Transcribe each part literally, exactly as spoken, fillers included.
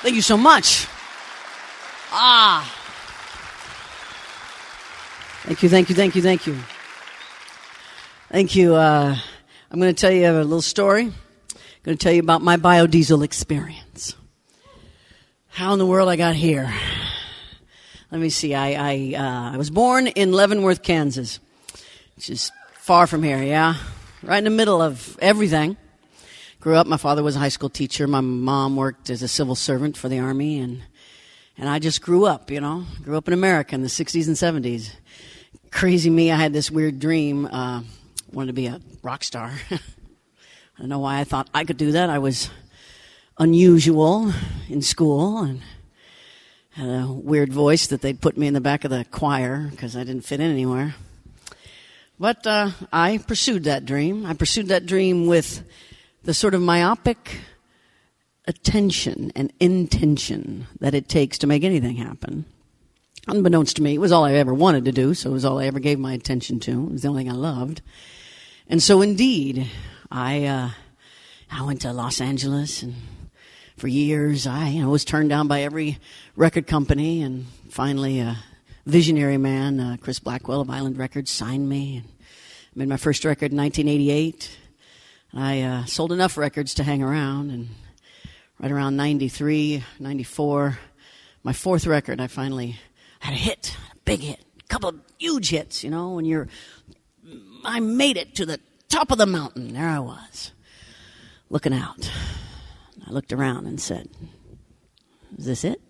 Thank you so much. Ah. Thank you, thank you, thank you, thank you. Thank you. Uh, I'm going to tell you a little story. I'm going to tell you about my biodiesel experience. How in the world I got here. Let me see. I I, uh, I was born in Leavenworth, Kansas, which is far from here, yeah? Right in the middle of everything. Grew up, my father was a high school teacher. My mom worked as a civil servant for the Army, and and I just grew up, you know. Grew up in America in the sixties and seventies. Crazy me, I had this weird dream. Uh, wanted to be a rock star. I don't know why I thought I could do that. I was unusual in school and had a weird voice that they'd put me in the back of the choir because I didn't fit in anywhere. But uh, I pursued that dream. I pursued that dream with the sort of myopic attention and intention that it takes to make anything happen. Unbeknownst to me, it was all I ever wanted to do, so it was all I ever gave my attention to. It was the only thing I loved. And so indeed, I uh, I went to Los Angeles, and for years I you know, was turned down by every record company, and finally a visionary man, uh, Chris Blackwell of Island Records, signed me. And I made my first record in nineteen eighty-eight. I uh, sold enough records to hang around, and right around ninety-three, ninety-four, my fourth record, I finally had a hit, a big hit, a couple of huge hits, you know, when you're, I made it to the top of the mountain. There I was, looking out. I looked around and said, is this it?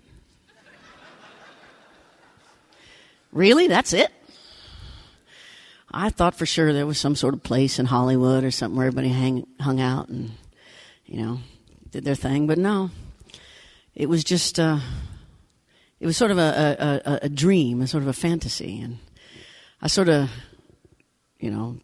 Really? That's it? I thought for sure there was some sort of place in Hollywood or something where everybody hang, hung out and, you know, did their thing. But no, it was just, uh, it was sort of a, a, a dream, a sort of a fantasy. And I sort of, you know,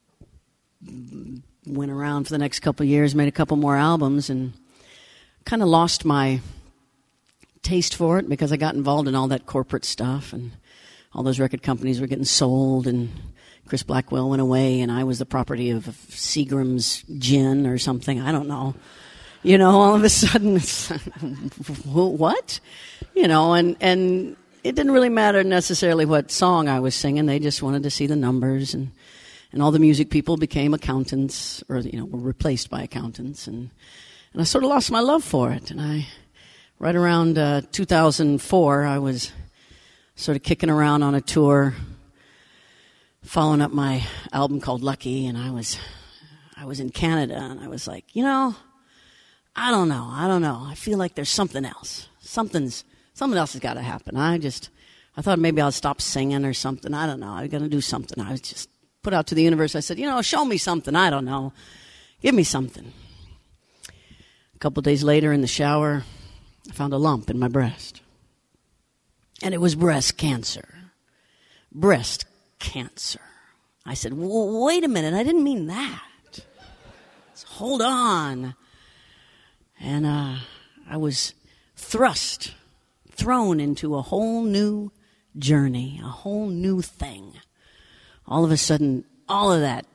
went around for the next couple of years, made a couple more albums, and kind of lost my taste for it because I got involved in all that corporate stuff, and all those record companies were getting sold, and Chris Blackwell went away, and I was the property of Seagram's gin or something. I don't know. You know, all of a sudden, it's, what? You know, and, and it didn't really matter necessarily what song I was singing. They just wanted to see the numbers, and, and all the music people became accountants, or, you know, were replaced by accountants, and, and I sort of lost my love for it. And I, right around uh, two thousand four, I was sort of kicking around on a tour, following up my album called Lucky, and I was, I was in Canada, and I was like, you know, I don't know, I don't know. I feel like there's something else. Something's, something else has got to happen. I just, I thought maybe I'll stop singing or something. I don't know. I got to do something. I was just put out to the universe. I said, you know, show me something. I don't know. Give me something. A couple of days later in the shower, I found a lump in my breast. And it was breast cancer. Breast cancer. I said, wait a minute, I didn't mean that. Hold on. And uh, I was thrust, thrown into a whole new journey, a whole new thing. All of a sudden, all of that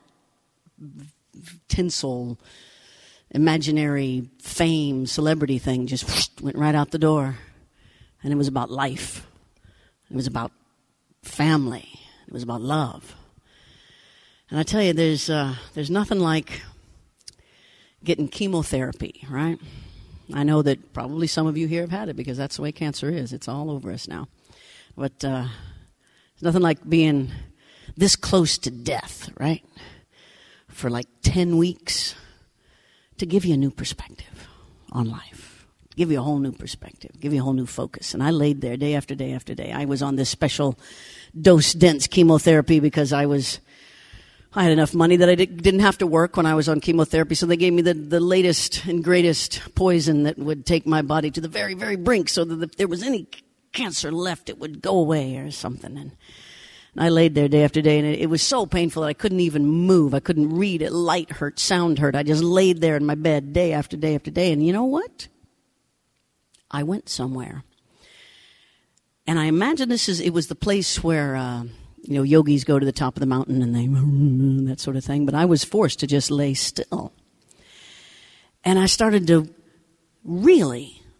tinsel, imaginary fame, celebrity thing just whoosh, went right out the door. And it was about life. It was about family. It was about love. And I tell you, there's uh, there's nothing like getting chemotherapy, right? I know that probably some of you here have had it because that's the way cancer is. It's all over us now. But uh, there's nothing like being this close to death, right? For like ten weeks to give you a new perspective on life. Give you a whole new perspective. Give you a whole new focus. And I laid there day after day after day. I was on this special dose-dense chemotherapy because I was... I had enough money that I didn't have to work when I was on chemotherapy, so they gave me the, the latest and greatest poison that would take my body to the very, very brink so that if there was any cancer left, it would go away or something. And, and I laid there day after day, and it, it was so painful that I couldn't even move. I couldn't read. It light hurt, sound hurt. I just laid there in my bed day after day after day. And you know what? I went somewhere. And I imagine this is, it was the place where... Uh, You know, yogis go to the top of the mountain and they, that sort of thing. But I was forced to just lay still. And I started to really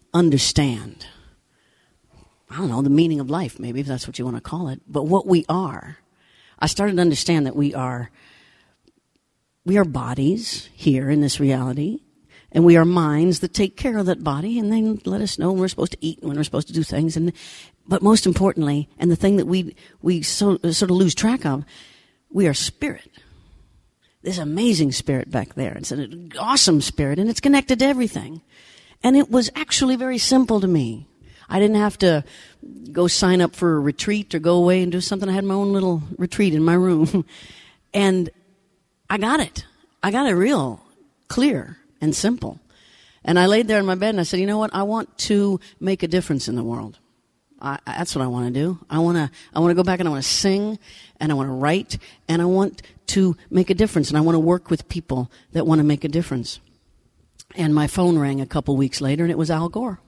understand, I don't know, the meaning of life, maybe, if that's what you want to call it, but what we are. I started to understand that we are, we are bodies here in this reality, and we are minds that take care of that body, and then let us know when we're supposed to eat and when we're supposed to do things. And but most importantly, and the thing that we we so, sort of lose track of, we are spirit. This amazing spirit back there. It's an awesome spirit, and it's connected to everything. And it was actually very simple to me. I didn't have to go sign up for a retreat or go away and do something. I had my own little retreat in my room. And I got it. I got it real clear and simple. And I laid there in my bed and I said, you know what? I want to make a difference in the world. I, that's what I want to do. I want to I want to go back and I want to sing and I want to write and I want to make a difference. And I want to work with people that want to make a difference. And my phone rang a couple weeks later and it was Al Gore.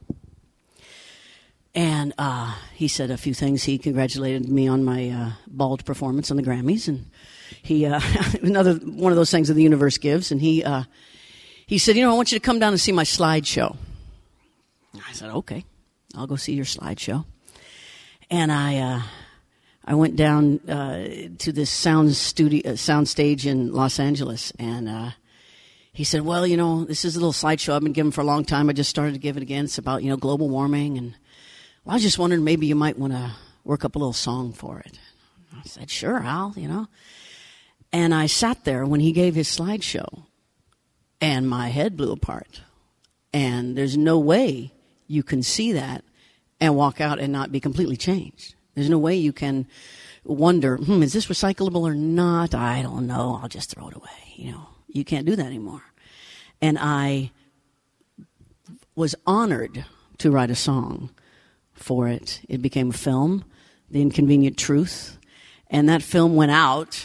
And uh, he said a few things. He congratulated me on my uh, bald performance on the Grammys, and he uh, another one of those things that the universe gives. And he uh, he said, "You know, I want you to come down and see my slideshow." I said, "Okay, I'll go see your slideshow." And I uh, I went down uh, to this sound studio, uh, sound stage in Los Angeles, and uh, he said, "Well, you know, this is a little slideshow I've been giving for a long time. I just started to give it again. It's about you know global warming and." Well, I was just wondering maybe you might want to work up a little song for it. I said, sure, Al, you know. And I sat there when he gave his slideshow, and my head blew apart. And there's no way you can see that and walk out and not be completely changed. There's no way you can wonder, hmm, is this recyclable or not? I don't know. I'll just throw it away. You know, you can't do that anymore. And I was honored to write a song for it. It became a film, The Inconvenient Truth, and that film went out.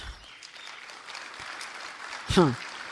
Huh.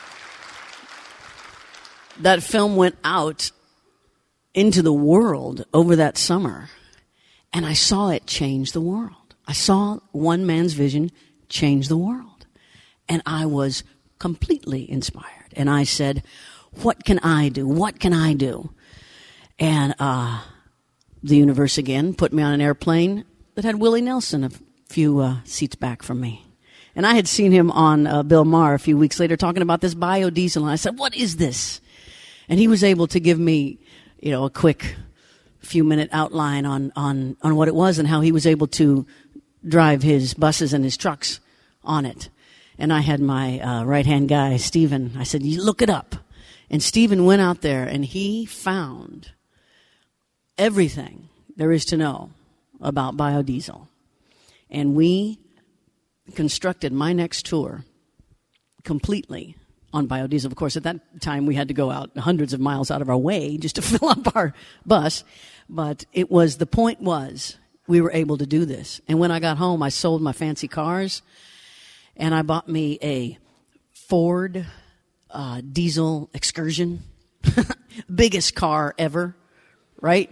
That film went out into the world over that summer, and I saw it change the world. I saw one man's vision change the world, and I was completely inspired. And I said, what can I do? What can I do? And uh the universe again put me on an airplane that had Willie Nelson a few uh, seats back from me. And I had seen him on uh, Bill Maher a few weeks later talking about this biodiesel. And I said, what is this? And he was able to give me, you know, a quick few minute outline on, on, on what it was and how he was able to drive his buses and his trucks on it. And I had my uh, right-hand guy, Stephen. I said, you look it up. And Stephen went out there and he found everything there is to know about biodiesel. And we constructed my next tour completely on biodiesel. Of course, at that time, we had to go out hundreds of miles out of our way just to fill up our bus. But it was, the point was, we were able to do this. And when I got home, I sold my fancy cars, and I bought me a Ford uh, diesel Excursion. Biggest car ever, right?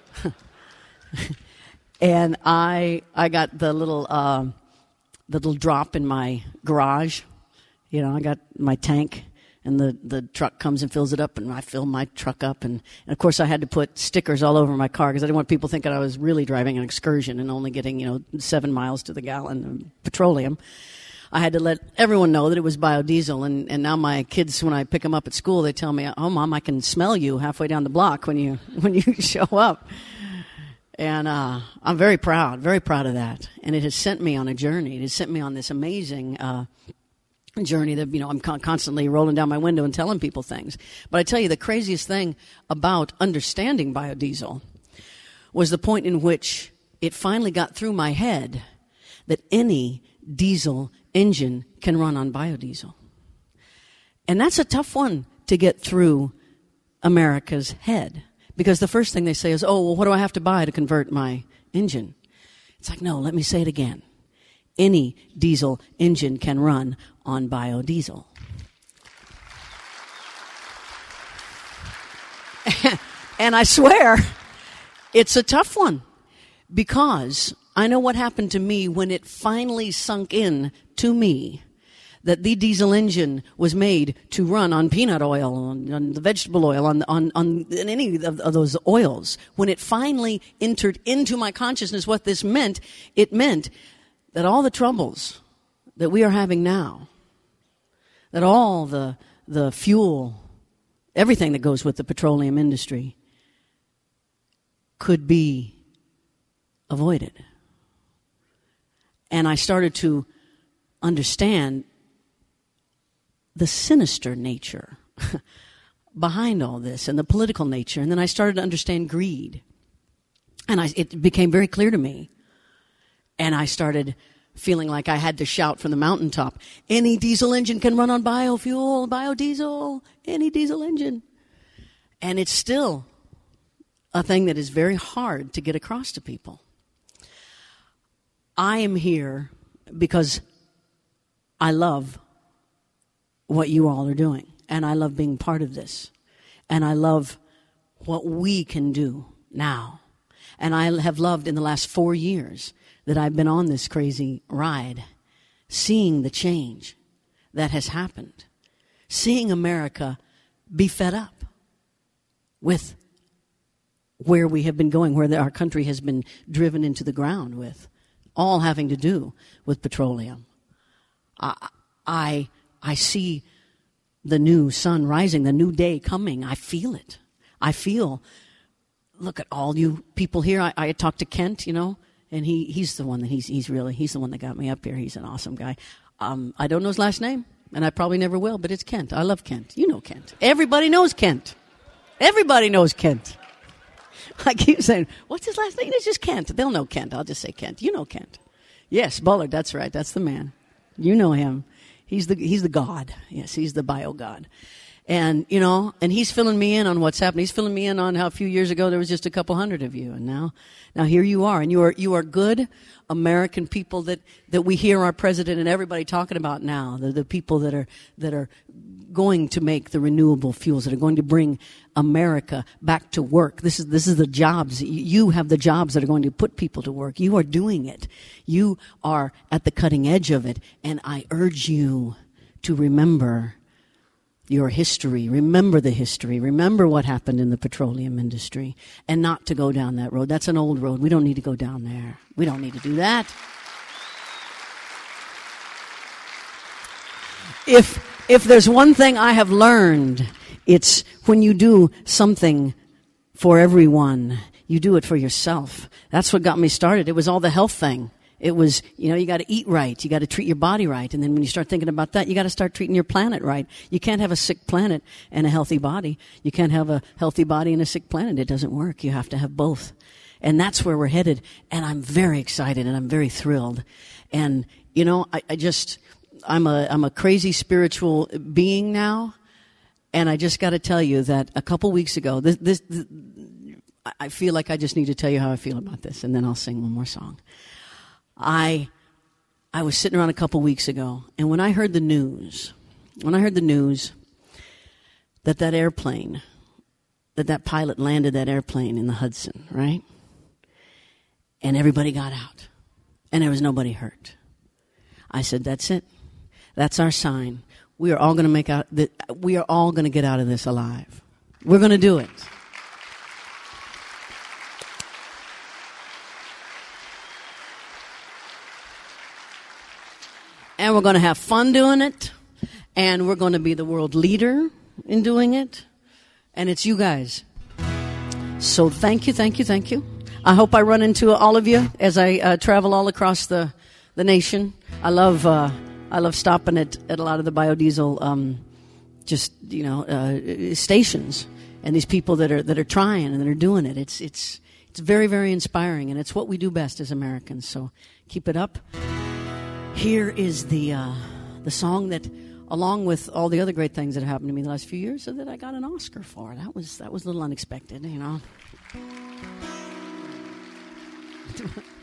And I I got the little uh, the little drop in my garage. You know, I got my tank, and the, the truck comes and fills it up, and I fill my truck up. And, and of course, I had to put stickers all over my car because I didn't want people thinking I was really driving an Excursion and only getting, you know, seven miles to the gallon of petroleum. I had to let everyone know that it was biodiesel, and, and now my kids, when I pick them up at school, they tell me, oh, Mom, I can smell you halfway down the block when you when you show up. And uh, I'm very proud, very proud of that. And it has sent me on a journey. It has sent me on this amazing uh, journey that, you know, I'm con- constantly rolling down my window and telling people things. But I tell you, the craziest thing about understanding biodiesel was the point in which it finally got through my head that any diesel engine can run on biodiesel. And that's a tough one to get through America's head, because the first thing they say is, oh, well, what do I have to buy to convert my engine? It's like, no, let me say it again. Any diesel engine can run on biodiesel. And I swear, it's a tough one, because I know what happened to me when it finally sunk in to me that the diesel engine was made to run on peanut oil, on, on the vegetable oil, on, on, on any of, of those oils. When it finally entered into my consciousness what this meant, it meant that all the troubles that we are having now, that all the, the fuel, everything that goes with the petroleum industry could be avoided. And I started to understand the sinister nature behind all this and the political nature. And then I started to understand greed. And I, it became very clear to me. And I started feeling like I had to shout from the mountaintop, any diesel engine can run on biofuel, biodiesel, any diesel engine. And it's still a thing that is very hard to get across to people. I am here because I love what you all are doing. And I love being part of this. And I love what we can do now. And I have loved in the last four years that I've been on this crazy ride, seeing the change that has happened. Seeing America be fed up with where we have been going, where our country has been driven into the ground with, all having to do with petroleum. I, I, I see the new sun rising, the new day coming. I feel it. I feel, look at all you people here. I, I talked to Kent, you know, and he, he's the one that he's, he's really, he's the one that got me up here. He's an awesome guy. Um, I don't know his last name, and I probably never will, but it's Kent. I love Kent. You know Kent. Everybody knows Kent. Everybody knows Kent. I keep saying, what's his last name? It's just Kent. They'll know Kent. I'll just say Kent. You know Kent. Yes, Bullard. That's right. That's the man. You know him. He's the he's the God. Yes, he's the bio God. And, you know, and he's filling me in on what's happening. He's filling me in on how a few years ago there was just a couple hundred of you. And now, now here you are. And you are, you are good American people that, that we hear our president and everybody talking about now. The, the people that are, that are going to make the renewable fuels, that are going to bring America back to work. This is, this is the jobs. You have the jobs that are going to put people to work. You are doing it. You are at the cutting edge of it. And I urge you to remember your history. Remember the history. Remember what happened in the petroleum industry, and not to go down that road. That's an old road. We don't need to go down there. We don't need to do that. If if there's one thing I have learned, it's when you do something for everyone, you do it for yourself. That's what got me started. It was all the health thing. It was, you know, you got to eat right. You got to treat your body right. And then when you start thinking about that, you got to start treating your planet right. You can't have a sick planet and a healthy body. You can't have a healthy body and a sick planet. It doesn't work. You have to have both. And that's where we're headed. And I'm very excited and I'm very thrilled. And, you know, I, I just, I'm a, I'm a crazy spiritual being now. And I just got to tell you that a couple weeks ago, this, this, this, I feel like I just need to tell you how I feel about this. And then I'll sing one more song. I I was sitting around a couple weeks ago, and when I heard the news, when I heard the news that that airplane, that that pilot landed that airplane in the Hudson, right? And everybody got out, and there was nobody hurt. I said, that's it. That's our sign. We are all going to make out, that we are all going to get out of this alive. We're going to do it. And we're going to have fun doing it. And we're going to be the world leader in doing it. And it's you guys. So thank you, thank you, thank you. I hope I run into all of you as I uh, travel all across the, the nation. I love uh, I love stopping at, at a lot of the biodiesel um, just, you know, uh, stations. And these people that are that are trying and that are doing it. It's it's it's very, very inspiring. And it's what we do best as Americans. So keep it up. Here is the uh, the song that, along with all the other great things that happened to me the last few years, so that I got an Oscar for. That was that was a little unexpected, you know.